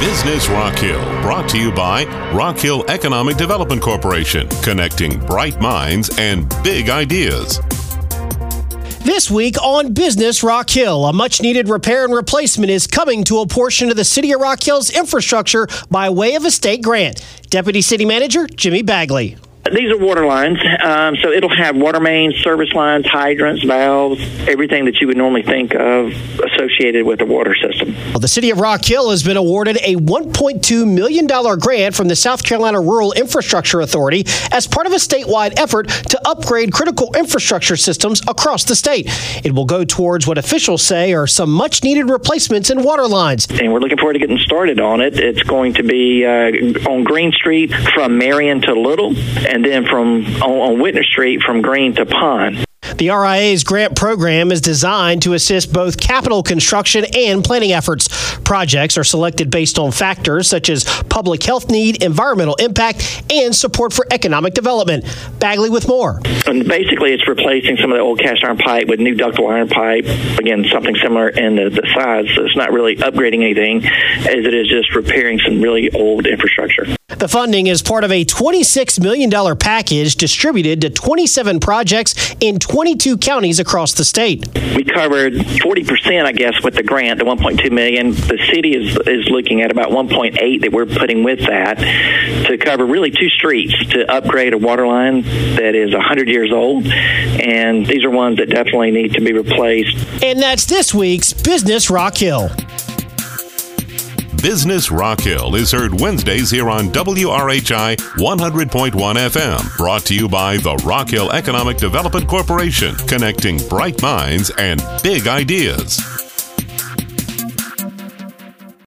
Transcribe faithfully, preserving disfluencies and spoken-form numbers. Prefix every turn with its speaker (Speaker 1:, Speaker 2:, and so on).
Speaker 1: Business Rock Hill, brought to you by Rock Hill Economic Development Corporation, connecting bright minds and big ideas.
Speaker 2: This week on Business Rock Hill, a much-needed repair and replacement is coming to a portion of the City of Rock Hill's infrastructure by way of a state grant. Deputy City Manager Jimmy Bagley.
Speaker 3: These are water lines, um, so it'll have water mains, service lines, hydrants, valves, everything that you would normally think of associated with a water system.
Speaker 2: Well, the City of Rock Hill has been awarded a one point two million dollars grant from the South Carolina Rural Infrastructure Authority as part of a statewide effort to upgrade critical infrastructure systems across the state. It will go towards what officials say are some much-needed replacements in water lines.
Speaker 3: And we're looking forward to getting started on it. It's going to be uh, on Green Street from Marion to Little, and then from on, on Whitner Street from Green to Pond.
Speaker 2: The R I A's grant program is designed to assist both capital construction and planning efforts. Projects are selected based on factors such as public health need, environmental impact, and support for economic development. Bagley with more.
Speaker 3: And basically, it's replacing some of the old cast iron pipe with new ductile iron pipe. Again, something similar in the, the size. So it's not really upgrading anything, as it is just repairing some really old infrastructure.
Speaker 2: The funding is part of a twenty-six million dollars package distributed to twenty-seven projects in twenty-two counties across the state.
Speaker 3: We covered forty percent, I guess, with the grant, the one point two million dollars. The city is is looking at about one point eight that we're putting with that to cover really two streets to upgrade a water line that is one hundred years old. And these are ones that definitely need to be replaced.
Speaker 2: And that's this week's Business Rock Hill.
Speaker 1: Business Rock Hill is heard Wednesdays here on W R H I one hundred point one F M. Brought to you by the Rock Hill Economic Development Corporation, connecting bright minds and big ideas.